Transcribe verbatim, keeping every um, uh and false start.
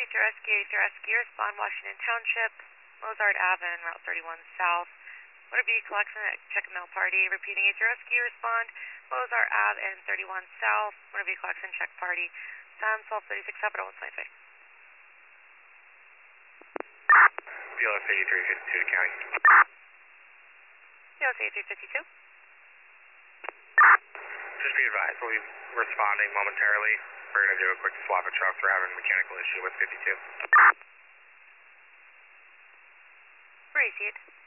eight three Rescue, eight three Rescue, respond Washington Township, Mozart Avenue, Route thirty-one South. Motor vehicle collection at Check Mail Party. Repeating, eight three Rescue, respond Mozart Avenue and thirty-one South. Motor vehicle collection, Check Party. Sound twelve thirty-six, Capital one twenty-six. B L S eighty-three fifty-two, County. B L S eighty-three fifty-two. Just be advised, we'll be responding momentarily. We're going to do a quick swap of trucks. We're having a mechanical issue with fifty-two. Where is it?